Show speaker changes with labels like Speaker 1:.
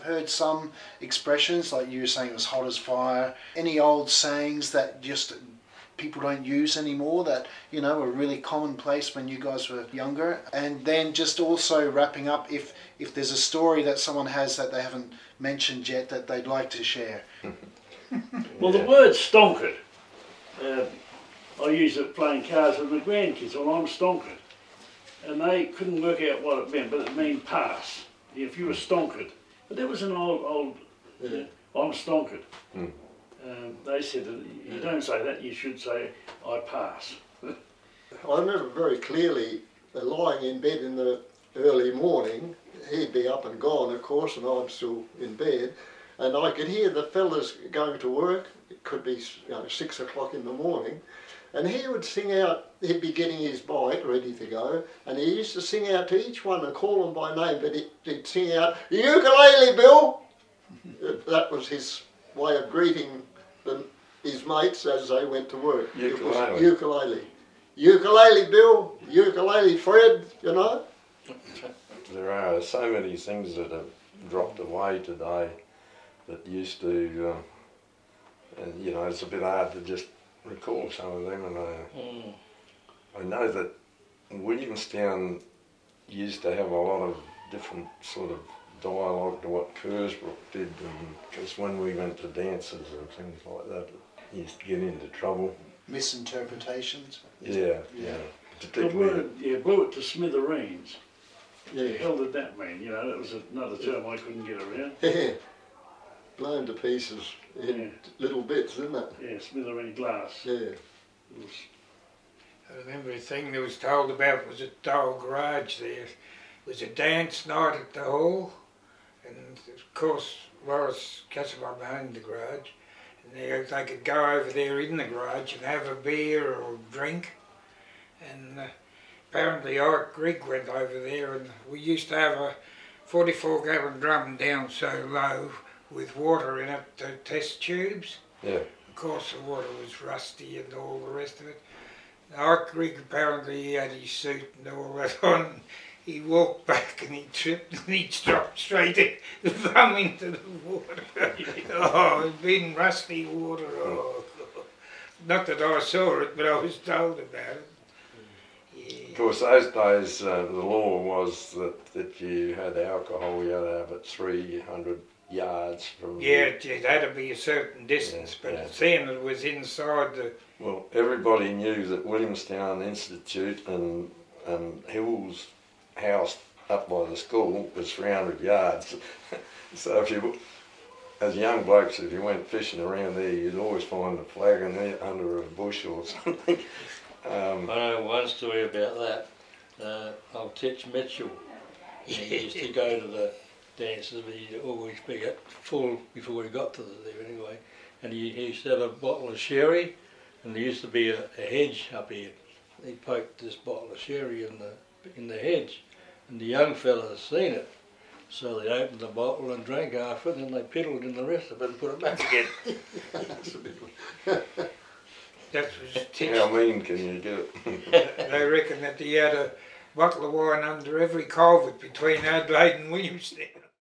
Speaker 1: heard some expressions, like you were saying it was hot as fire. Any old sayings that just people don't use anymore that, you know, were really commonplace when you guys were younger? And then just also wrapping up, if there's a story that someone has that they haven't mentioned yet that they'd like to share.
Speaker 2: Well, the word stonkered, I use it playing cards with my grandkids. Well, I'm stonkered. And they couldn't work out what it meant, but it meant pass. If you were stonkered. But there was an old I'm stonkered. Mm. They said that you don't say that, you should say, I pass.
Speaker 3: I remember very clearly lying in bed in the early morning. He'd be up and gone, of course, and I'm still in bed. And I could hear the fellas going to work. It could be 6 o'clock in the morning. And he would sing out, he'd be getting his bike ready to go, and he used to sing out to each one and call them by name, but he'd sing out, "Ukulele, Bill!" That was his way of greeting his mates as they went to work.
Speaker 4: Ukulele.
Speaker 3: It was ukulele. Ukulele, Bill. Ukulele, Fred, you know.
Speaker 4: There are so many things that have dropped away today that used to, and you know, it's a bit hard to just recall some of them. And I know that Williamstown used to have a lot of different sort of dialogue to what Kersbrook did, because when we went to dances and things like that, it used to get into trouble.
Speaker 1: Misinterpretations?
Speaker 4: Yeah.
Speaker 2: Particularly... blew it to smithereens.
Speaker 3: Yeah.
Speaker 2: The hell did that mean? You know, that was another term I couldn't get around.
Speaker 3: Yeah. Blown to pieces in little bits, isn't it?
Speaker 2: Yeah, smithereen glass.
Speaker 3: Yeah.
Speaker 5: I remember a thing that was told about was at the old garage there. It was a dance night at the hall, and of course Loris Cassavon owned the garage, and they could go over there in the garage and have a beer or drink, and apparently Ike Grigg went over there, and we used to have a 44-gallon drum down so low with water in it to test tubes.
Speaker 4: Yeah.
Speaker 5: Of course the water was rusty and all the rest of it. Ike Grigg, apparently he had his suit and all that on. He walked back and he tripped and he dropped straight in, the bum into the water. Oh, it'd been rusty water. Oh. Not that I saw it, but I was told about it. Yeah.
Speaker 4: Of course, those days the law was that you had alcohol, you had to have it 300 yards from...
Speaker 5: Yeah, it had to be a certain distance, but then it was inside the...
Speaker 4: Well, everybody knew that Williamstown Institute and Hill's house up by the school was 300 yards. So if you, as young blokes, if you went fishing around there, you'd always find a flag in there under a bush or something.
Speaker 6: I know one story about that. Old Tetch Mitchell, he used to go to the dances, but he'd always be full before he got to there anyway. And he used to have a bottle of sherry, and there used to be a hedge up here. He poked this bottle of sherry in the hedge, and the young fellas seen it. So they opened the bottle and drank half it, and then they piddled in the rest of it and put it back again.
Speaker 5: That was Tetch.
Speaker 4: How mean can you get it?
Speaker 5: They reckon that he had a bottle of wine under every culvert between Adelaide and Williamstown.